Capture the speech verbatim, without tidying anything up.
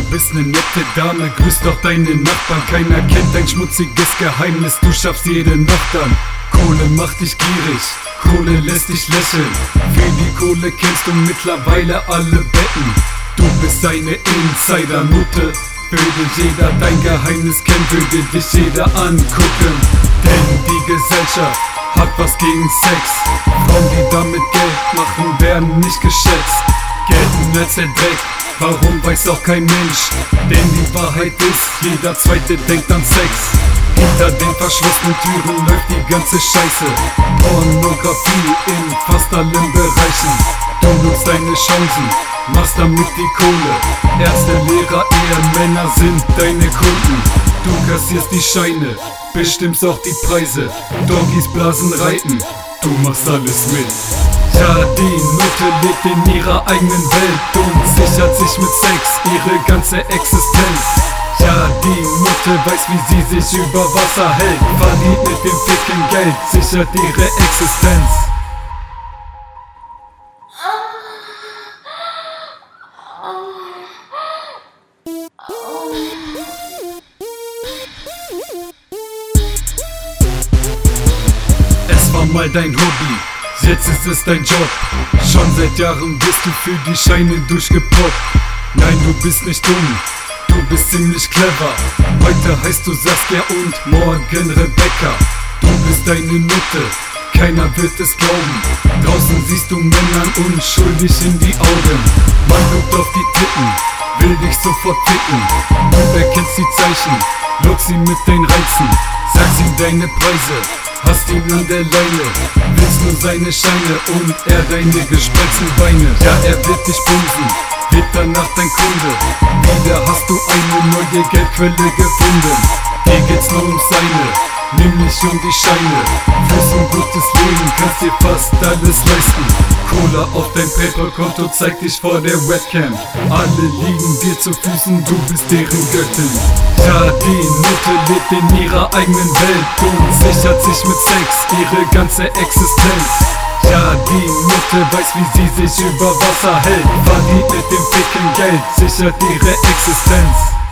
bist ne nette Dame, grüß doch deine Nachbarn. Keiner kennt dein schmutziges Geheimnis, du schaffst jede Nacht an. Kohle macht dich gierig, Kohle lässt dich lächeln. Für die Kohle kennst du mittlerweile alle Betten. Du bist eine Insider-Nutte, würde jeder dein Geheimnis kennen, würde dich jeder angucken. Denn die Gesellschaft hat was gegen Sex. Frauen, die damit Geld machen, werden nicht geschätzt. Gelten als der Dreck, warum weiß auch kein Mensch? Denn die Wahrheit ist, jeder Zweite denkt an Sex. Hinter den verschlossenen Türen läuft die ganze Scheiße. Pornografie in fast allen Bereichen. Du nutzt deine Chancen, machst damit die Kohle. Ärzte, Lehrer, Ehemänner sind deine Kunden. Du kassierst die Scheine, bestimmst auch die Preise. Doggies blasen reiten, du machst alles mit. Ja, die Nutte lebt in ihrer eigenen Welt und sichert sich mit Sex ihre ganze Existenz. Ja, die Nutte weiß, wie sie sich über Wasser hält, verdient mit dem Ficken Geld, sichert ihre Existenz. Es war mal dein Hobby, jetzt ist es dein Job. Schon seit Jahren bist du für die Scheine durchgepoppt. Nein, du bist nicht dumm, du bist ziemlich clever. Heute heißt du Saskia und morgen Rebecca. Du bist eine Nutte, keiner wird es glauben. Draußen siehst du Männern unschuldig in die Augen. Man guckt auf die Titten, will dich sofort ficken. Du erkennst die Zeichen, lock sie mit deinen Reizen. Sagst ihm deine Preise, hast ihn an der Leine. Willst nur seine Scheine und er deine gespreizten Beine. Ja, er wird dich bumsen, wird danach dein Kunde. Wieder hast du eine neue Geldquelle gefunden. Hier geht's nur um seine, nämlich um die Scheine. Fürs ein gutes Leben kannst dir fast alles leisten. Cola auf dein Paypal-Konto zeigt dich vor der Webcam. Alle liegen dir zu Füßen, du bist deren Göttin. Ja, die Nutte lebt in ihrer eigenen Welt und sichert sich mit Sex ihre ganze Existenz. Ja, die Nutte weiß, wie sie sich über Wasser hält, verdient mit dem Ficken Geld, sichert ihre Existenz.